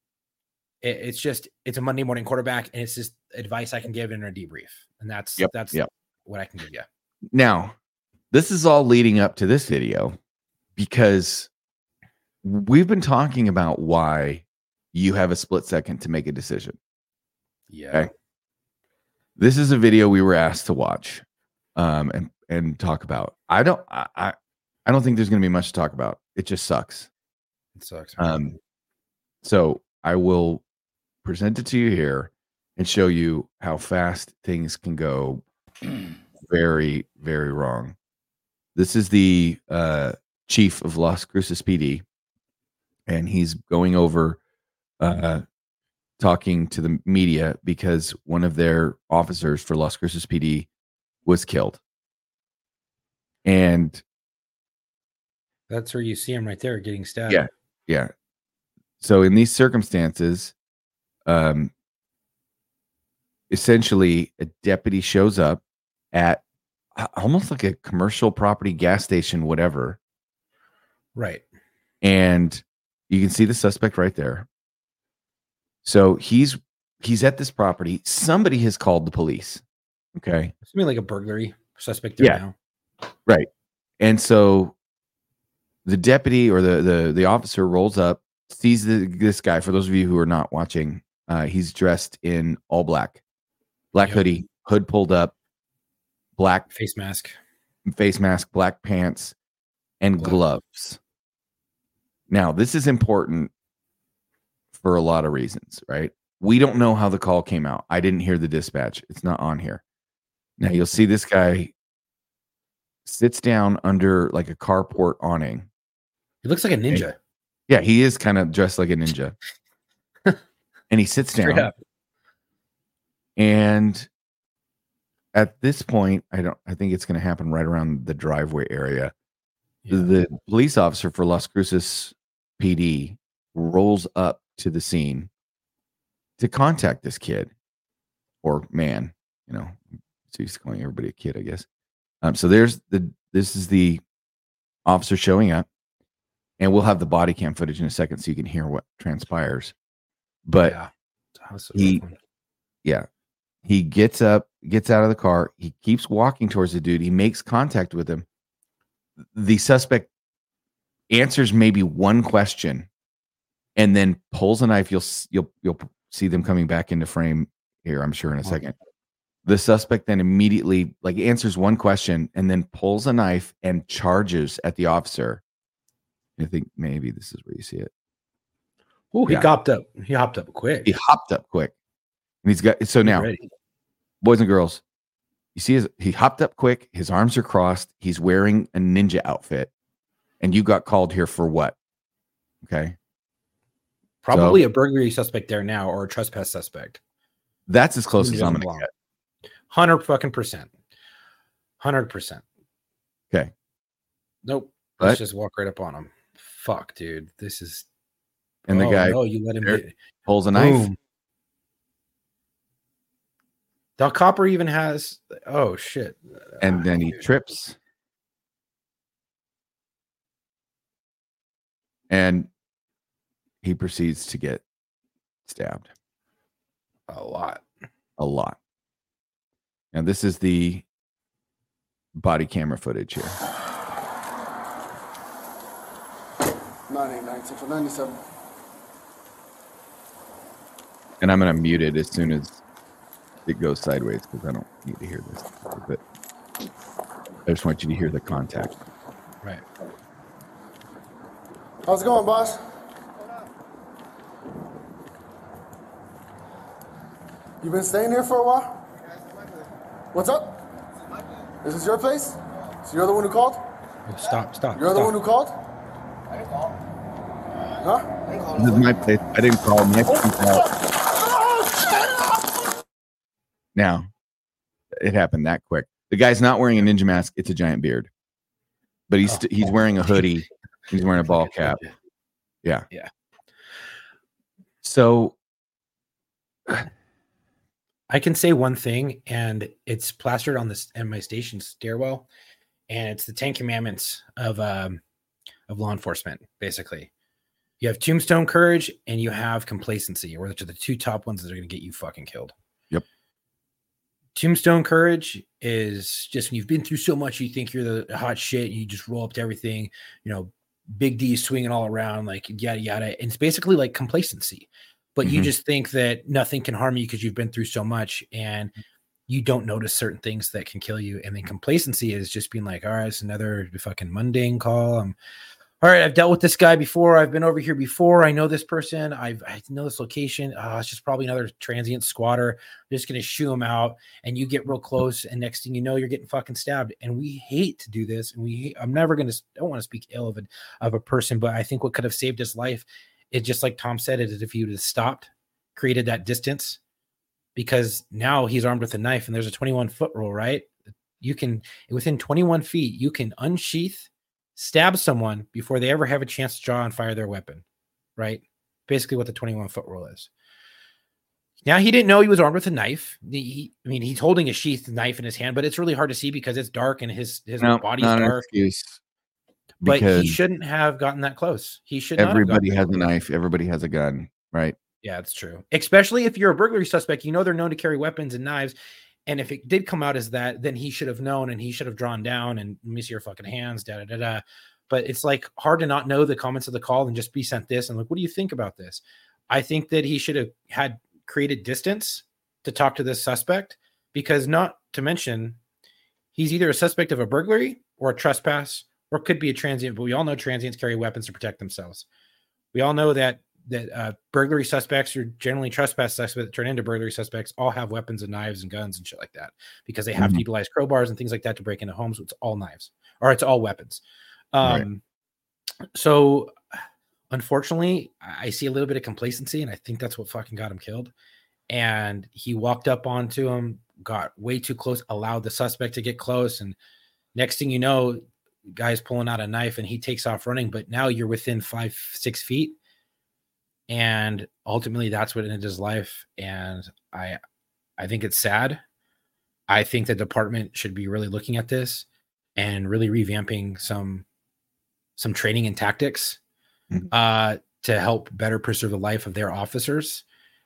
it's a Monday morning quarterback, and it's just advice I can give in a debrief. And that's what I can give you. Now, this is all leading up to this video because we've been talking about why you have a split second to make a decision. Yeah. Okay? This is a video we were asked to watch and talk about. I don't think there's going to be much to talk about. It just sucks. It sucks. So I will present it to you here and show you how fast things can go very, very wrong. This is the chief of Las Cruces PD, and he's going over talking to the media because one of their officers for Las Cruces PD was killed. And that's where you see him right there getting stabbed. Yeah. So in these circumstances, essentially a deputy shows up at almost like a commercial property, gas station, whatever. Right. And you can see the suspect right there. So he's at this property. Somebody has called the police. Okay. It's like a burglary suspect there now. Right. And so the deputy or the officer rolls up, sees this guy. For those of you who are not watching, he's dressed in all black hoodie, hood pulled up, black face mask, black pants, and gloves. Now, this is important for a lot of reasons, right? We don't know how the call came out. I didn't hear the dispatch. It's not on here. Now, you'll see this guy sits down under like a carport awning. He looks like a ninja. Yeah, he is kind of dressed like a ninja. And he sits down. And at this point, I think it's going to happen right around the driveway area. Yeah. The police officer for Las Cruces PD rolls up to the scene to contact this kid or man, so he's calling everybody a kid, I guess. So this is the officer showing up. And we'll have the body cam footage in a second so you can hear what transpires. But Yeah. That was a he, rough one. yeah, he gets up, gets out of the car. He keeps walking towards the dude. He makes contact with him. The suspect answers maybe one question and then pulls a knife. You'll see them coming back into frame here, I'm sure, in a second. The suspect then immediately answers one question and then pulls a knife and charges at the officer. I think maybe this is where you see it. Oh, he Yeah. hopped up. He hopped up quick. He hopped up quick. And he's got, so now, Ready. boys and girls, you see he hopped up quick. His arms are crossed. He's wearing a ninja outfit. And you got called here for what? Okay. Probably So, a burglary suspect there now, or a trespass suspect. that's as close as I'm Ninja going to get. 100%. 100%. Okay. Nope. But- Let's just walk right up on him. Fuck, dude. This is. And the guy No, you let him there- get. pulls a knife. Boom. The copper even has. Oh shit! And then he Dude. trips. And he proceeds to get stabbed A lot. a lot. Now, this is the body camera footage here. 989 Central 97. And I'm going to mute it as soon as it goes sideways because I don't need to hear this. But I just want you to hear the contact. Right. How's it going, boss? You been staying here for a while? What's up? Is this your place? So you're the one who called? Oh, stop! You're the one who called? Huh? This is my place. I didn't call him. Now, it happened that quick. The guy's not wearing a ninja mask. It's a giant beard. But he's wearing a hoodie. He's wearing a ball cap. Yeah. Yeah. So I can say one thing, and it's plastered on this in my station stairwell, and it's the 10 Commandments of law enforcement. Basically, you have tombstone courage and you have complacency, which are the two top ones that are going to get you fucking killed. Yep. Tombstone courage is just when you've been through so much, you think you're the hot shit. You just roll up to everything, Big D swinging all around, like yada yada. And it's basically like complacency. But you just think that nothing can harm you because you've been through so much and you don't notice certain things that can kill you. And then complacency is just being like, all right, it's another fucking mundane call. All right, I've dealt with this guy before. I've been over here before. I know this person. I know this location. It's just probably another transient squatter. I'm just going to shoo him out. And you get real close. And next thing you know, you're getting fucking stabbed. And we hate to do this. And I'm never going to, don't want to speak ill of a person, but I think what could have saved his life, it just like Tom said, it is if he would have stopped, created that distance, because now he's armed with a knife and there's a 21-foot rule, right? You can, within 21 feet, you can unsheath, stab someone before they ever have a chance to draw and fire their weapon, right? Basically what the 21-foot rule is. Now, he didn't know he was armed with a knife. He's holding a sheathed knife in his hand, but it's really hard to see because it's dark and his body's dark. But he shouldn't have gotten that close. He should not. Everybody has a knife. Everybody has a gun, right? Yeah, it's true. Especially if you're a burglary suspect, they're known to carry weapons and knives. And if it did come out as that, then he should have known and he should have drawn down and let me see your fucking hands, da da da da. But it's like hard to not know the comments of the call and just be sent this and like, what do you think about this? I think that he should have had created distance to talk to this suspect, because not to mention he's either a suspect of a burglary or a trespass, or it could be a transient, but we all know transients carry weapons to protect themselves. We all know that burglary suspects, or generally trespass suspects that turn into burglary suspects, all have weapons and knives and guns and shit like that, because they have to utilize crowbars and things like that to break into homes. It's all knives, or it's all weapons. Right. So unfortunately, I see a little bit of complacency, and I think that's what fucking got him killed. And he walked up onto him, got way too close, allowed the suspect to get close, and next thing you know, guy's pulling out a knife and he takes off running, but now you're within 5-6 feet. And ultimately that's what ended his life. And I think it's sad. I think the department should be really looking at this and really revamping some training and tactics to help better preserve the life of their officers.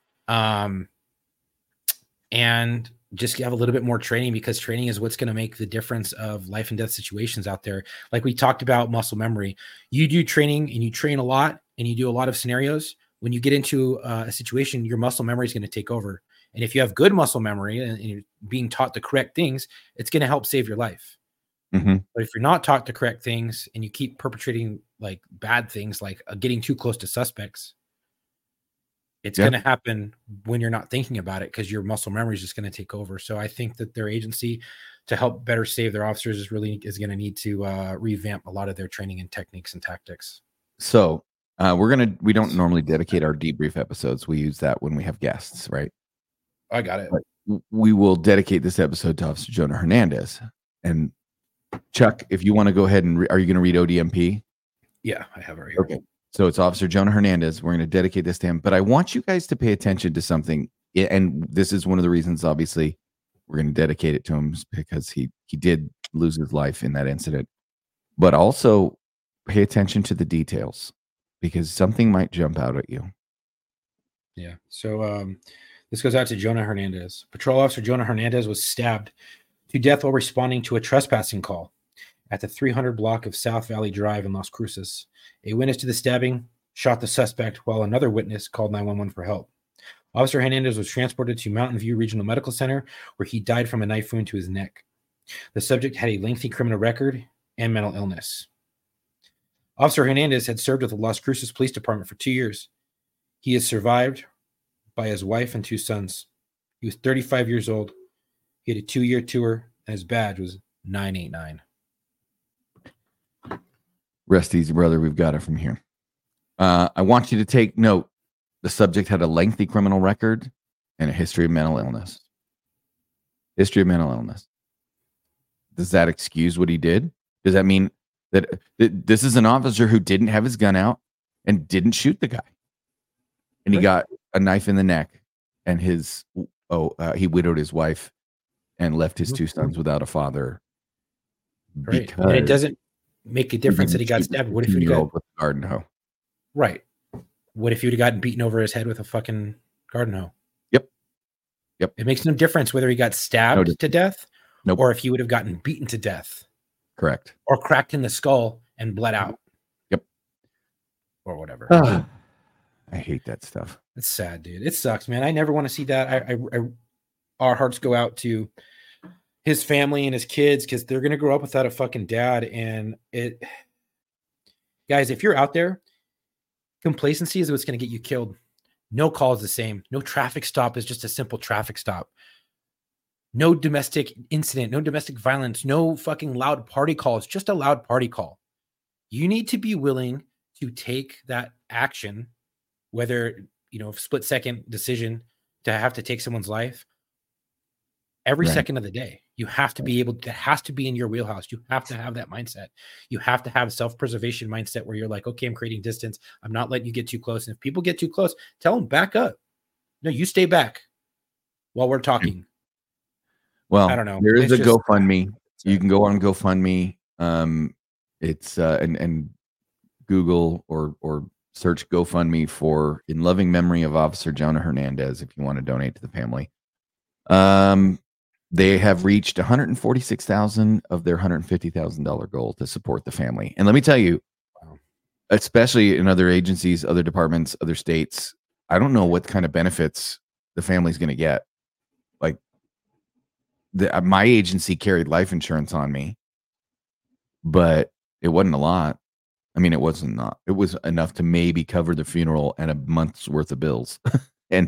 And just have a little bit more training, because training is what's going to make the difference of life and death situations out there. Like we talked about muscle memory. You do training and you train a lot and you do a lot of scenarios. When you get into a situation, your muscle memory is going to take over. And if you have good muscle memory and you're being taught the correct things, it's going to help save your life. Mm-hmm. But if you're not taught the correct things and you keep perpetrating like bad things, like getting too close to suspects, it's going to happen when you're not thinking about it, because your muscle memory is just going to take over. So I think that their agency, to help better save their officers, is going to need to revamp a lot of their training and techniques and tactics. So we don't normally dedicate our debrief episodes. We use that when we have guests, right? I got it. But we will dedicate this episode to Officer Jonah Hernandez. And Chuck, if you want to go ahead and are you going to read ODMP? Yeah, I have it right here. Okay. So it's Officer Jonah Hernandez. We're going to dedicate this to him. But I want you guys to pay attention to something. And this is one of the reasons, obviously, we're going to dedicate it to him, because he did lose his life in that incident. But also pay attention to the details, because something might jump out at you. Yeah. So this goes out to Jonah Hernandez. Patrol Officer Jonah Hernandez was stabbed to death while responding to a trespassing call at the 300 block of South Valley Drive in Las Cruces. A witness to the stabbing shot the suspect, while another witness called 911 for help. Officer Hernandez was transported to Mountain View Regional Medical Center, where he died from a knife wound to his neck. The subject had a lengthy criminal record and mental illness. Officer Hernandez had served with the Las Cruces Police Department for 2 years. He is survived by his wife and 2 sons. He was 35 years old. He had a 2-year tour, and his badge was 989. Rest easy, brother. We've got it from here. I want you to take note. The subject had a lengthy criminal record and a history of mental illness. History of mental illness. Does that excuse what he did? Does that mean that this is an officer who didn't have his gun out and didn't shoot the guy? And he got a knife in the neck, and he widowed his wife and left his 2 sons without a father. Right. And it doesn't make a difference that he got stabbed. What if he got with a garden hoe? Right. What if you'd have gotten beaten over his head with a fucking garden hoe? Yep. It makes no difference whether he got stabbed to death, or if he would have gotten beaten to death. Correct. Or cracked in the skull and bled out. Yep. Or whatever. I hate that stuff. It's sad, dude. It sucks, man. I never want to see that. Our hearts go out to his family and his kids, because they're going to grow up without a fucking dad. And guys, if you're out there, complacency is what's going to get you killed. No call is the same. No traffic stop is just a simple traffic stop. No domestic incident, no domestic violence, no fucking loud party call. It's just a loud party call. You need to be willing to take that action, whether, split second decision to have to take someone's life every second of the day. You have to be able to, that has to be in your wheelhouse. You have to have that mindset. You have to have self-preservation mindset where you're like, okay, I'm creating distance. I'm not letting you get too close. And if people get too close, tell them back up. No, you stay back while we're talking. Well, I don't know. There is a GoFundMe. You can go on GoFundMe. It's and Google or search GoFundMe for In Loving Memory of Officer Jonah Hernandez if you want to donate to the family. They have reached $146,000 of their $150,000 goal to support the family. And let me tell you, especially in other agencies, other departments, other states, I don't know what kind of benefits the family's going to get. Like my agency carried life insurance on me, but it wasn't a lot. I mean, it was enough to maybe cover the funeral and a month's worth of bills. And,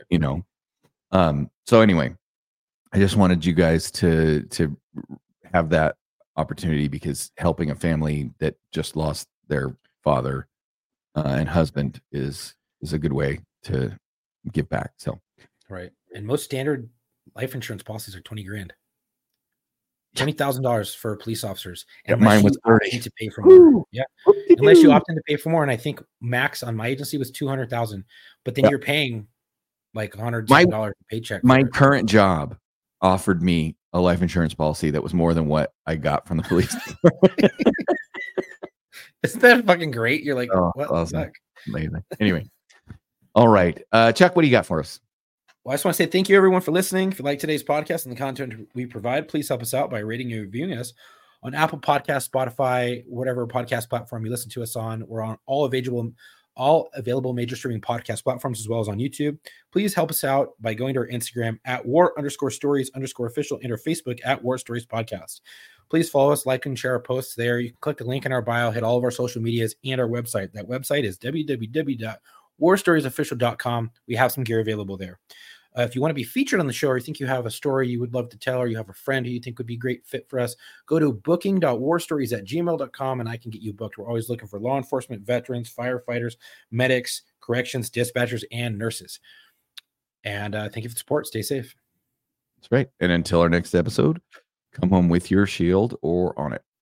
so anyway, I just wanted you guys to have that opportunity, because helping a family that just lost their father and husband is a good way to give back. So, right. And most standard life insurance policies are $20,000. $20,000 for police officers. And mine was 30 to pay for more. Yeah. Unless you opt in to pay for more. And I think max on my agency was $200,000, but then you're paying like $100 a paycheck. My current job offered me a life insurance policy that was more than what I got from the police. Isn't that fucking great? You're like, Oh, what the awesome. fuck? Amazing. Anyway. All right. Chuck, what do you got for us? Well, I just want to say thank you, everyone, for listening. If you like today's podcast and the content we provide, please help us out by rating and reviewing us on Apple Podcasts, Spotify, whatever podcast platform you listen to us on. We're on all available major streaming podcast platforms, as well as on YouTube. Please help us out by going to our Instagram at war_stories_official and our Facebook at War Stories Podcast. Please follow us, like, and share our posts there. You can click the link in our bio, hit all of our social medias and our website. That website is www.warstoriesofficial.com. We have some gear available there. If you want to be featured on the show, or you think you have a story you would love to tell, or you have a friend who you think would be a great fit for us, go to booking.warstories@gmail.com and I can get you booked. We're always looking for law enforcement, veterans, firefighters, medics, corrections, dispatchers, and nurses. And thank you for the support. Stay safe. That's right. And until our next episode, come home with your shield or on it.